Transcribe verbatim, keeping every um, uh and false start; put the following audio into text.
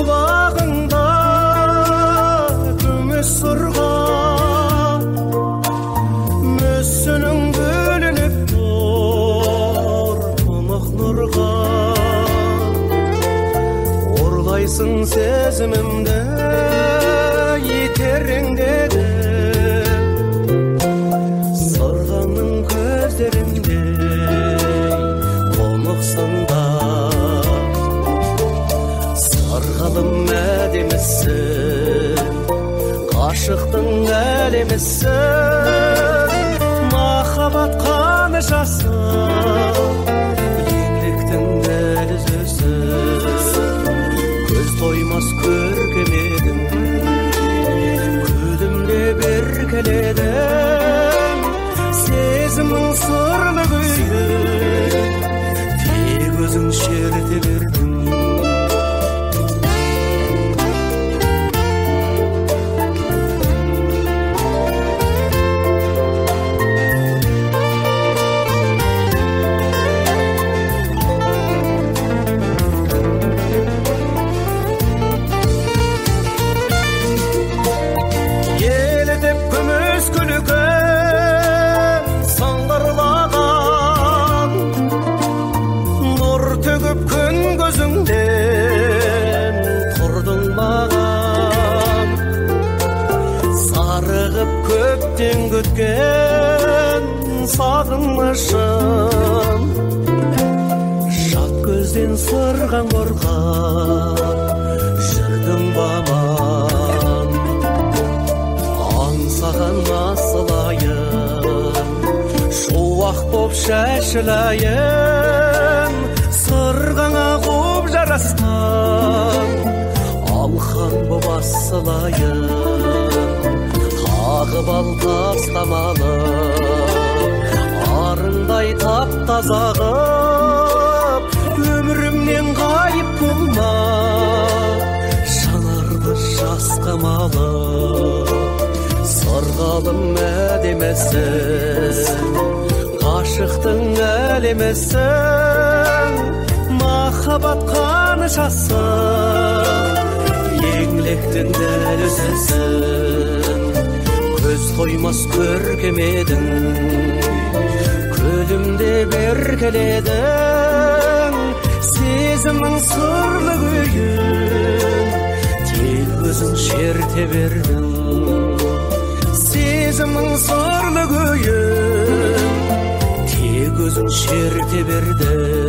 құлағыңда күміс сырға мүсінің бөлініп тұр тұнық нұрға орлайсың сезімімді етереңдеді сырғаның көздеріндей қонықсында сарғалым әдемісің ғашықтың әлемісің махаббат қаны жасып еңліктің дәлізісің көз тоймас көркем едің күлімде беркеледің сезімің сырлы күйін тек өзің шерте бердің көткен сағынышым жат көзден сырған қорқап жүрдің баман аңсаған асылайын шуақ боп шашылайын сырғаңа қуып жарасқан алхан боп асылайын ағып ал тастамалы арындай тап-тазағып өмірімнен ғайып болма жанарды жасқамалы сырғалым әдемісің ғашықтың әлемісің махаббат қаны жасып еңліктің дәлізісің көз тоймас көркем едің күлімде беркеледің сезімің сырлы күйін тек өзің шерте бердің сезімің сырлы күйін тек өзің шерте бердің